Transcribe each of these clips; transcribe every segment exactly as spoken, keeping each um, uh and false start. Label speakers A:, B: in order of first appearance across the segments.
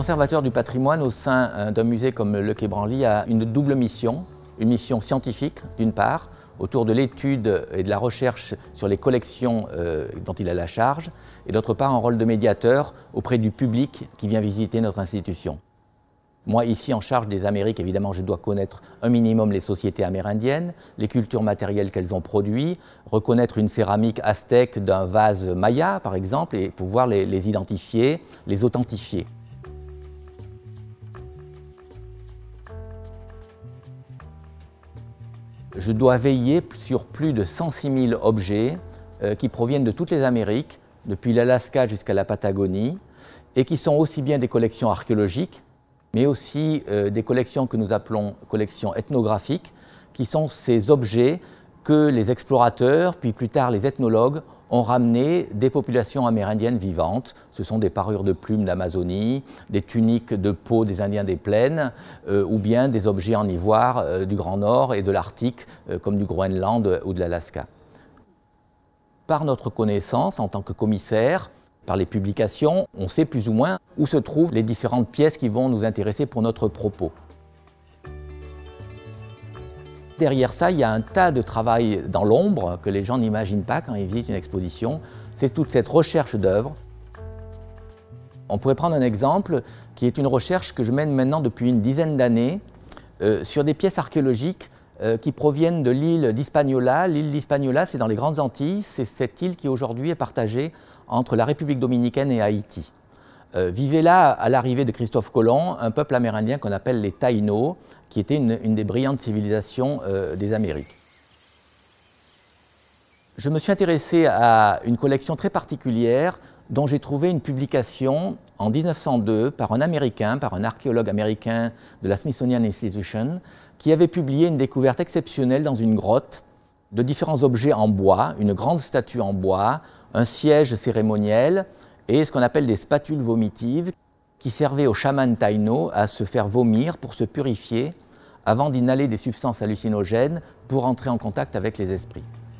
A: conservateur du patrimoine au sein d'un musée comme le Quai Branly a une double mission, une mission scientifique d'une part, autour de l'étude et de la recherche sur les collections euh, dont il a la charge, et d'autre part un rôle de médiateur auprès du public qui vient visiter notre institution. Moi, ici, en charge des Amériques, évidemment, je dois connaître un minimum les sociétés amérindiennes, les cultures matérielles qu'elles ont produites, reconnaître une céramique aztèque d'un vase maya, par exemple, et pouvoir les, les identifier, les authentifier. Je dois veiller sur plus de cent six mille objets euh, qui proviennent de toutes les Amériques, depuis l'Alaska jusqu'à la Patagonie, et qui sont aussi bien des collections archéologiques, mais aussi euh, des collections que nous appelons collections ethnographiques, qui sont ces objets que les explorateurs, puis plus tard les ethnologues, ont ramenés des populations amérindiennes vivantes. Ce sont des parures de plumes d'Amazonie, des tuniques de peau des Indiens des plaines, euh, ou bien des objets en ivoire euh, du Grand Nord et de l'Arctique, euh, comme du Groenland ou de l'Alaska. Par notre connaissance, en tant que commissaire, par les publications, on sait plus ou moins où se trouvent les différentes pièces qui vont nous intéresser pour notre propos. Derrière ça, il y a un tas de travail dans l'ombre que les gens n'imaginent pas quand ils visitent une exposition. C'est toute cette recherche d'œuvres. On pourrait prendre un exemple qui est une recherche que je mène maintenant depuis une dizaine d'années euh, sur des pièces archéologiques euh, qui proviennent de l'île d'Hispaniola. L'île d'Hispaniola, c'est dans les Grandes Antilles. C'est cette île qui aujourd'hui est partagée entre la République dominicaine et Haïti. Euh, vivait là, à l'arrivée de Christophe Colomb, un peuple amérindien qu'on appelle les Taïnos, qui était une, une des brillantes civilisations euh, des Amériques. Je me suis intéressé à une collection très particulière dont j'ai trouvé une publication en mille neuf cent deux par un Américain, par un archéologue américain de la Smithsonian Institution, qui avait publié une découverte exceptionnelle dans une grotte de différents objets en bois, une grande statue en bois, un siège cérémoniel et ce qu'on appelle des spatules vomitives qui servaient aux chamans taïnos à se faire vomir pour se purifier avant d'inhaler des substances hallucinogènes pour entrer en contact avec les esprits.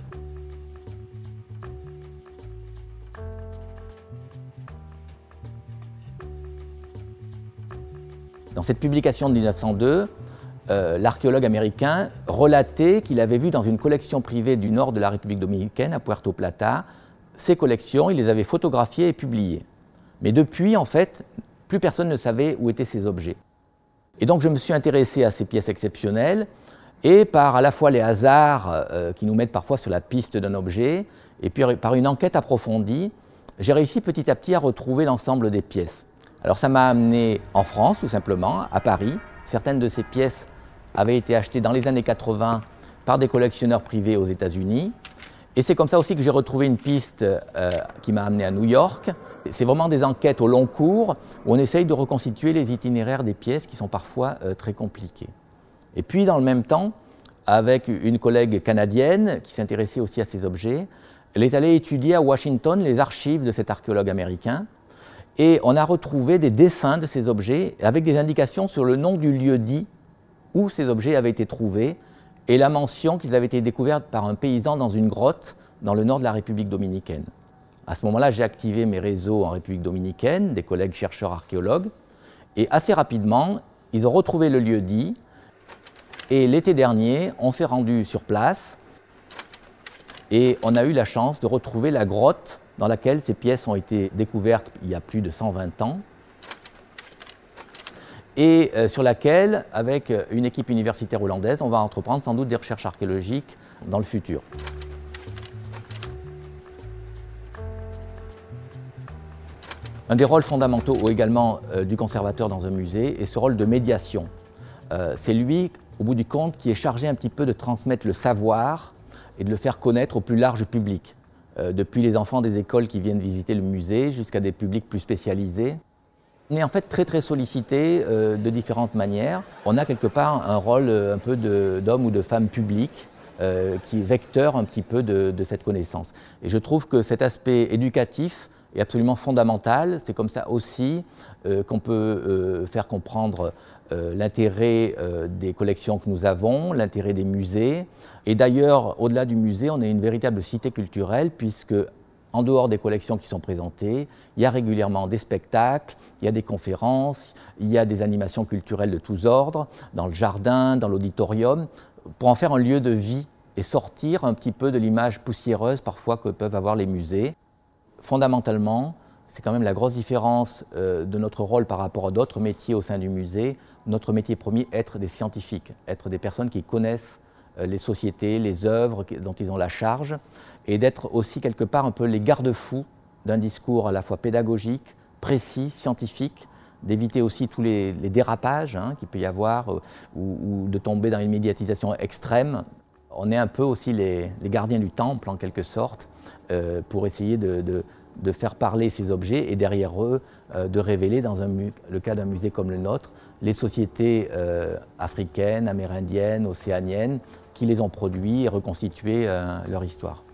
A: Dans cette publication de mille neuf cent deux, euh, l'archéologue américain relatait qu'il avait vu dans une collection privée du nord de la République dominicaine, à Puerto Plata, ces collections, il les avait photographiées et publiées. Mais depuis, en fait, plus personne ne savait où étaient ces objets. Et donc je me suis intéressé à ces pièces exceptionnelles, et par à la fois les hasards euh, qui nous mettent parfois sur la piste d'un objet, et puis par une enquête approfondie, j'ai réussi petit à petit à retrouver l'ensemble des pièces. Alors ça m'a amené en France, tout simplement, à Paris. Certaines de ces pièces avaient été achetées dans les années quatre-vingt par des collectionneurs privés aux États-Unis. Et c'est comme ça aussi que j'ai retrouvé une piste euh, qui m'a amené à New York. C'est vraiment des enquêtes au long cours où on essaye de reconstituer les itinéraires des pièces qui sont parfois euh, très compliqués. Et puis dans le même temps, avec une collègue canadienne qui s'intéressait aussi à ces objets, elle est allée étudier à Washington les archives de cet archéologue américain et on a retrouvé des dessins de ces objets avec des indications sur le nom du lieu-dit où ces objets avaient été trouvés et la mention qu'ils avaient été découverts par un paysan dans une grotte dans le nord de la République dominicaine. À ce moment-là, j'ai activé mes réseaux en République dominicaine, des collègues chercheurs archéologues, et assez rapidement, ils ont retrouvé le lieu-dit, et l'été dernier, on s'est rendu sur place, et on a eu la chance de retrouver la grotte dans laquelle ces pièces ont été découvertes il y a plus de cent vingt ans, et euh, sur laquelle, avec une équipe universitaire hollandaise, on va entreprendre sans doute des recherches archéologiques dans le futur. Un des rôles fondamentaux également euh, du conservateur dans un musée est ce rôle de médiation. Euh, c'est lui, au bout du compte, qui est chargé un petit peu de transmettre le savoir et de le faire connaître au plus large public, euh, depuis les enfants des écoles qui viennent visiter le musée jusqu'à des publics plus spécialisés. On est en fait très très sollicité euh, de différentes manières. On a quelque part un rôle euh, un peu d'homme ou de femme publique euh, qui est vecteur un petit peu de, de cette connaissance. Et je trouve que cet aspect éducatif est absolument fondamental. C'est comme ça aussi euh, qu'on peut euh, faire comprendre euh, l'intérêt euh, des collections que nous avons, l'intérêt des musées. Et d'ailleurs, au-delà du musée, on est une véritable cité culturelle puisque en dehors des collections qui sont présentées, il y a régulièrement des spectacles, il y a des conférences, il y a des animations culturelles de tous ordres, dans le jardin, dans l'auditorium, pour en faire un lieu de vie et sortir un petit peu de l'image poussiéreuse parfois que peuvent avoir les musées. Fondamentalement, c'est quand même la grosse différence euh, de notre rôle par rapport à d'autres métiers au sein du musée. Notre métier premier, être des scientifiques, être des personnes qui connaissent euh, les sociétés, les œuvres dont ils ont la charge, et d'être aussi quelque part un peu les garde-fous d'un discours à la fois pédagogique, précis, scientifique, d'éviter aussi tous les, les dérapages hein, qu'il peut y avoir euh, ou, ou de tomber dans une médiatisation extrême. On est un peu aussi les, les gardiens du temple en quelque sorte euh, pour essayer de, de, de faire parler ces objets et derrière eux euh, de révéler, dans un, le cas d'un musée comme le nôtre, les sociétés euh, africaines, amérindiennes, océaniennes qui les ont produits et reconstitué euh, leur histoire.